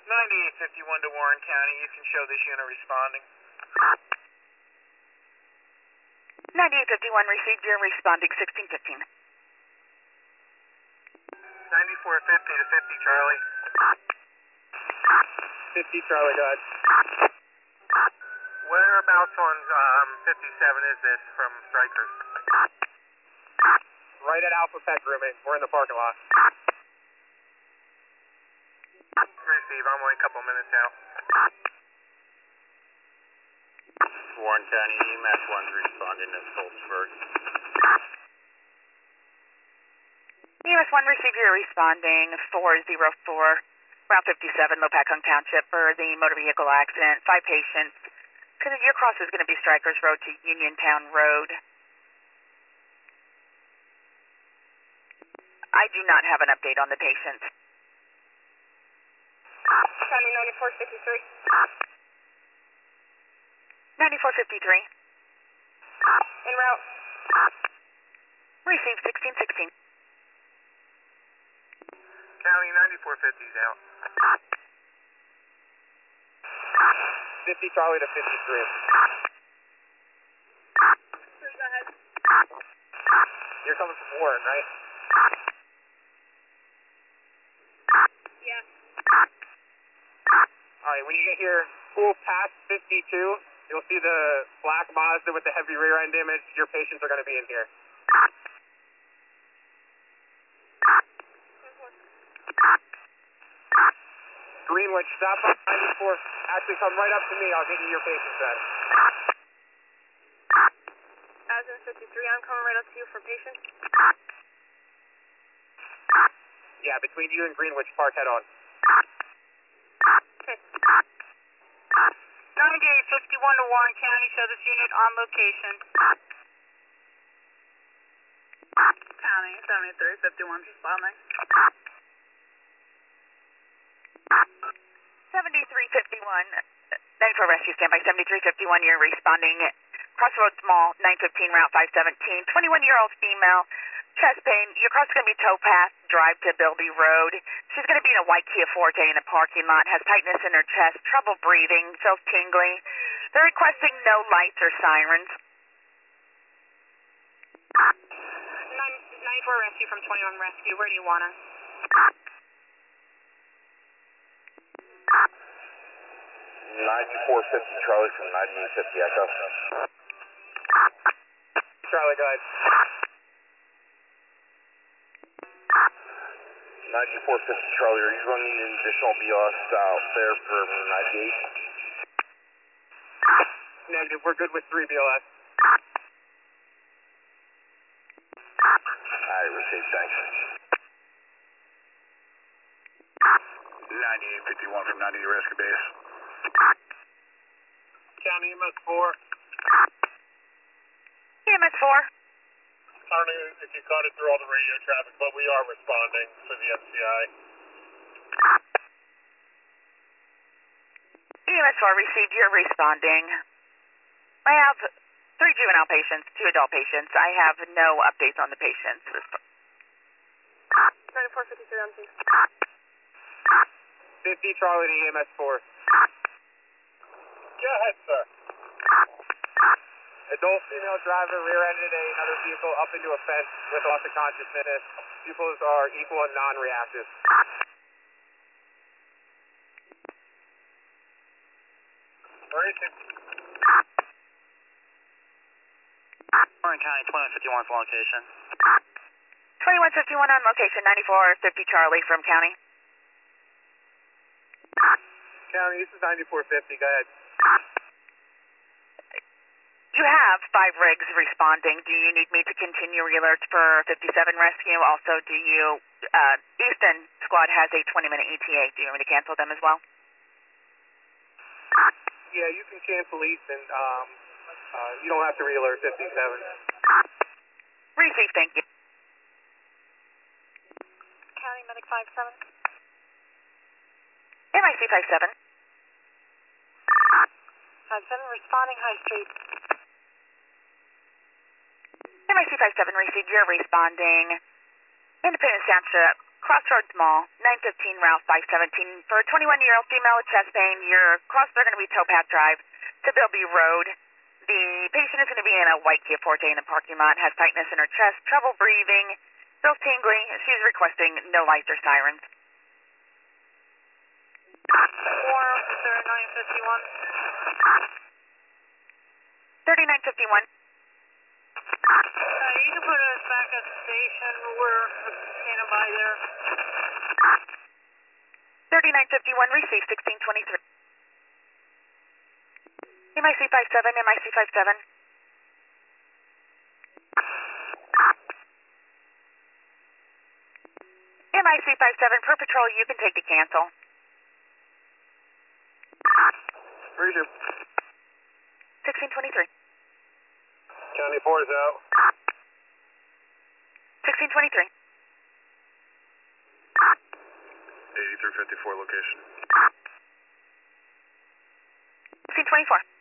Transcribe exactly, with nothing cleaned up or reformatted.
ninety-eight fifty-one to Warren County. You can show this unit responding. ninety-eight fifty-one received, you're responding sixteen fifteen. ninety-four fifty to fifty Charlie. fifty Charlie, go ahead. Whereabouts on um, fifty-seven is this from Strikers? Right at Alpha Pet Grooming. We're in the parking lot. Receive, I'm only a couple minutes out. Warren County, E M S one's responding to Stoltzford. E M S one received, you're responding four zero four, Route fifty-seven, Lopakong Township for the motor vehicle accident. Five patients. Your cross is going to be Strikers Road to Uniontown Road. I do not have an update on the patient. County ninety-four fifty-three. ninety-four fifty-three. En route. Received sixteen sixteen. County ninety-four fifty's out. fifty Charlie to fifty-three. Three, go ahead. You're coming from Warren, right? Yeah. Alright, when you get here, pull past fifty-two, you'll see the black Mazda with the heavy rear end damage. Your patients are going to be in here. Greenwich, stop on ninety-four. Actually, come right up to me. I'll get you your patients then. As in fifty-three, I'm coming right up to you for patients. Yeah, between you and Greenwich, park head on. Okay. ninety-eight fifty-one to Warren County, show this unit on location. County seventy-three fifty-one responding. seventy-three fifty-one, ninety-four rescue standby, seventy-three fifty-one, you're responding. Crossroads Mall, nine fifteen, Route five seventeen, twenty-one-year-old female, chest pain. Your cross is going to be towpath, drive to Bilby Road. She's going to be in a white Kia Forte in a parking lot, has tightness in her chest, trouble breathing, feels tingly. They're requesting no lights or sirens. ninety-four rescue from twenty-one rescue, where do you want her? ninety-four fifty Charlie from ninety-eight fifty Echo. Charlie, go ahead. ninety-four fifty Charlie, are you running an additional B L S style fare for ninety-eight? Negative, we're good with three B L S. Alright, received, thanks. ninety-eight fifty-one from ninety-eight Rescue Base. County M S four. E M S four. I don't know if you caught it through all the radio traffic, but we are responding for the M C I. E M S four received, you're responding. I have three juvenile patients, two adult patients. I have no updates on the patients. ninety-four fifty-three on scene. fifty Charlie to E M S four. Go ahead, sir. Adult female driver rear-ended another vehicle up into a fence with loss of consciousness. Pupils are equal and non-reactive. Where is it? Warren County twenty-one fifty-one for location. twenty-one fifty-one on location, ninety-four fifty Charlie from county. County, this is ninety-four fifty, go ahead. You have five rigs responding. Do you need me to continue re-alerts for fifty-seven rescue? Also, do you, uh, Easton Squad has a twenty minute E T A. Do you want me to cancel them as well? Yeah, you can cancel Easton. Um, uh, you don't have to re-alert fifty-seven. Receive, thank you. County medic five seven. M I C five seven. five seven responding High Street. M I C five seven received, you're responding. Independence Township, Crossroads Mall, nine fifteen Route five seventeen. For a twenty-one-year-old female with chest pain, your crossroads are going to be Towpath Drive to Bilby Road. The patient is going to be in a white Kia Forte in the parking lot, has tightness in her chest, trouble breathing, feels tingly. She's requesting no lights or sirens. Four, thirty-nine fifty-one. thirty-nine fifty-one. Uh, you can put us back at the station. We're standing by there. thirty-nine fifty-one, receive sixteen twenty-three. M I C five seven, M I C five seven. M I C five seven, per patrol, you can take to cancel. Roger. sixteen twenty-three. County four is out. sixteen twenty-three. eighty-three fifty-four location. sixteen twenty-four.